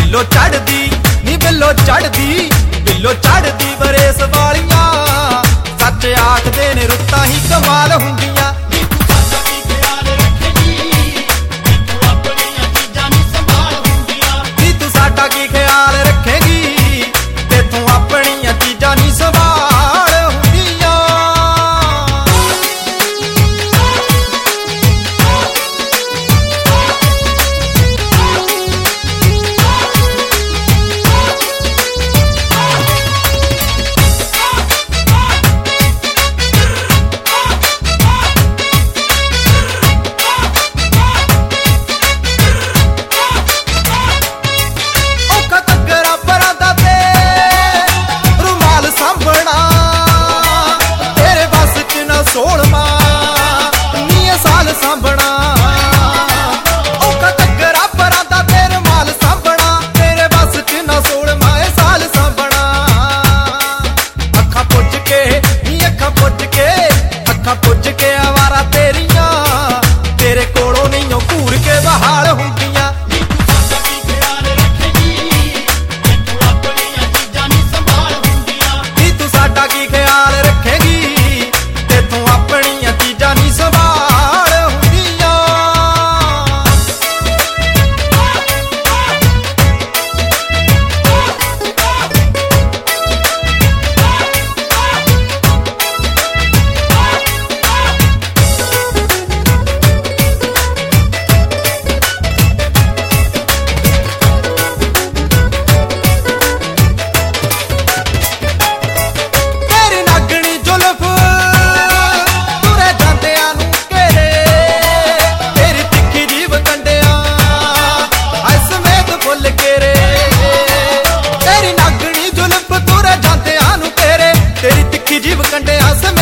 बिल्लो चढ़दी नी बिल्लो चढ़दी बिल्लो चढ़दी बरेस वालियां सच आखदे ने रुत्तां ही कमाल हुंदियां। नी तू साडा की ख्याल रखेगी ते तू अपनियां चीजां नी संभाल हुंदियां। पुज के आवारा तेरिया तेरे कोलों नहीं घूर के बहाल हुंदियां। नी तू साडा की ख्याल रखेगी ते तू अपनियां चीजां नी संभाल हुंदियां। जीव कंडे